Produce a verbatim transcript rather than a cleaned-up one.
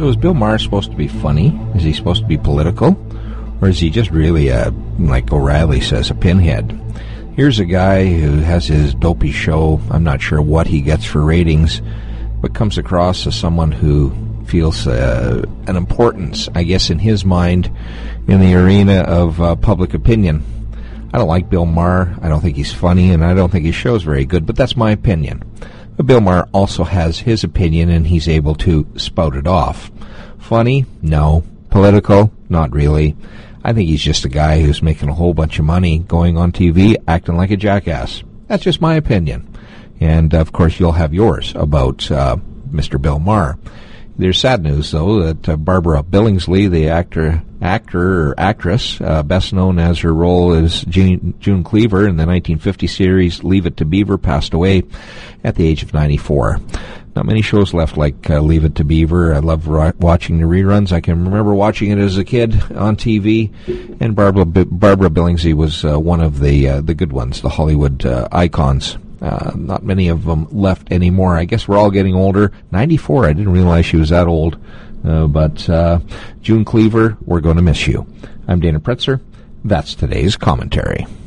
So is Bill Maher supposed to be funny? Is he supposed to be political? Or is he just really, a, like O'Reilly says, a pinhead? Here's a guy who has his dopey show. I'm not sure what he gets for ratings, but comes across as someone who feels uh, an importance, I guess, in his mind in the arena of uh, public opinion. I don't like Bill Maher. I don't think he's funny, and I don't think his show's very good, but that's my opinion. But Bill Maher also has his opinion, and he's able to spout it off. Funny? No. Political? Not really. I think he's just a guy who's making a whole bunch of money going on T V, acting like a jackass. That's just my opinion. And, of course, you'll have yours about uh, Mister Bill Maher. There's sad news, though, that uh, Barbara Billingsley, the actor actor or actress, uh, best known as her role as June, June Cleaver in the nineteen fifty series Leave It to Beaver, passed away at the age of ninety-four. Not many shows left like uh, Leave It to Beaver. I love ro- watching the reruns. I can remember watching it as a kid on T V, and Barbara, B- Barbara Billingsley was uh, one of the uh, the good ones, the Hollywood uh, icons. Uh, not many of them left anymore. I guess we're all getting older. ninety-four, I didn't realize she was that old. Uh, but uh, June Cleaver, we're going to miss you. I'm Dana Pretzer. That's today's commentary.